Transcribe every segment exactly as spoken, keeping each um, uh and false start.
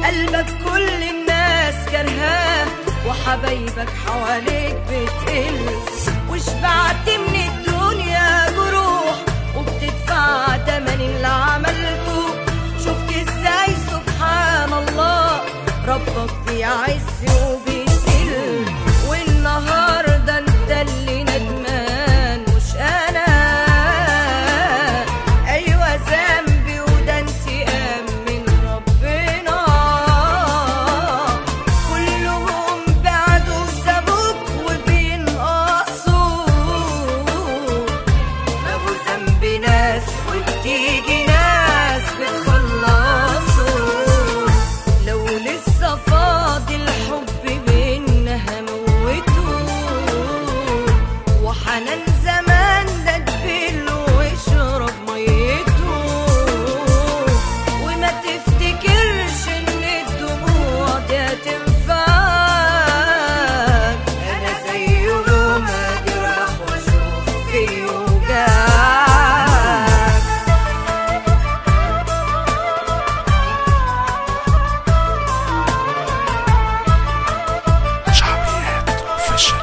قلبك كل الناس كرهاه وحبايبك حواليك بتقل، وشبعت من الدنيا جروح وبتدفع تمن اللي عملته. شفت ازاي سبحان الله ربك بيعز وبيذل، والنهارده انت اللي ندمان مش انا. ايوه ذنبي وده انتقام من ربنا، كلهم بعدوا سابوك وبينقصوا. ابو ذنبي ناس وبتيجي ناس بتخلصوا، لو لسه فاضل حب بينا هموته، وحنان زمان ده تبله واشرب ميته. وما تفتكرش ان الدموع دي هتنفعك، انا زي يوم اجرح واشوف في وجعك. شعبيات اوفيشال.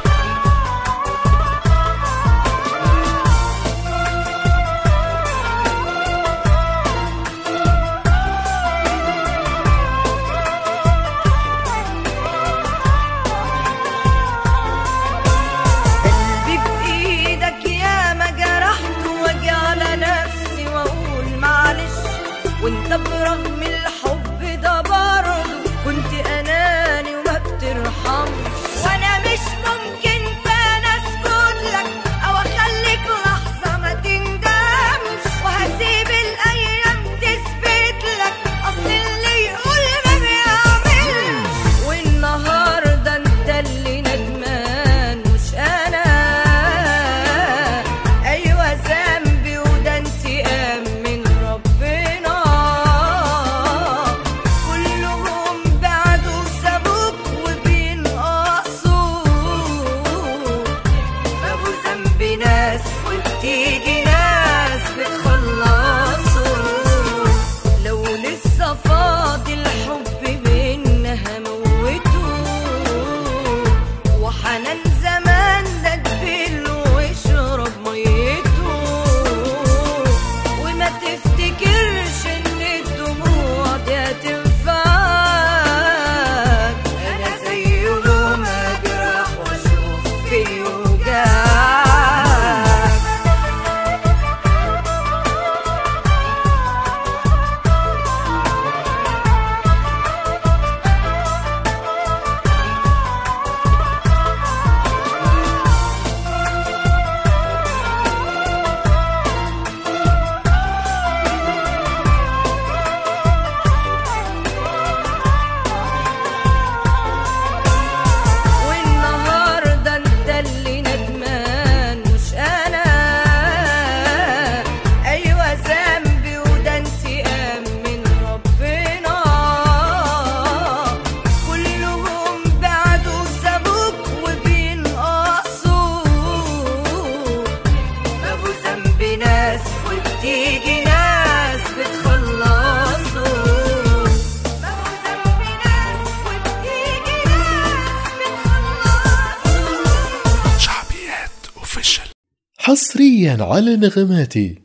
قلبي بإيدك يا ما جرحت واجي على نفسي واقول معلش، وانت برغم الحب ده برضه كنت اناني وما بترحمش. وانا مش ممكن تاني اسكت لك او اخليك لحظه ما تندمش، وهسيب الايام تثبت لك اصل اللي يقول ما بيعملش. والنهارده انت اللي ندمان مش انا. ايوه ذنبي وده انتقام من ربنا، كلهم بعدوا سابوك وبينقصوا. ابو ذنبي ناس وبتيجي ناس بتخلصوا، لو لسه فاضل حب بينا هموته، وحنان زمان ده تبله واشرب ميته. وما تفتكرش ان الدموع دي هتنفعك، انا زي يوم اجرح واشوف في وجعك. والنهارده انت اللي ندمان مش انا. ايوه ذنبي وده انتقام من ربنا، كلهم بعدوا سابوك وبينقصوا. ابو ذنبي ناس وبتيجي ناس بتخلصوا. ابو ذنبي ناس وبتيجي ناس بتخلصوا. شعبيات اوفيشال. حصريا على نغماتي.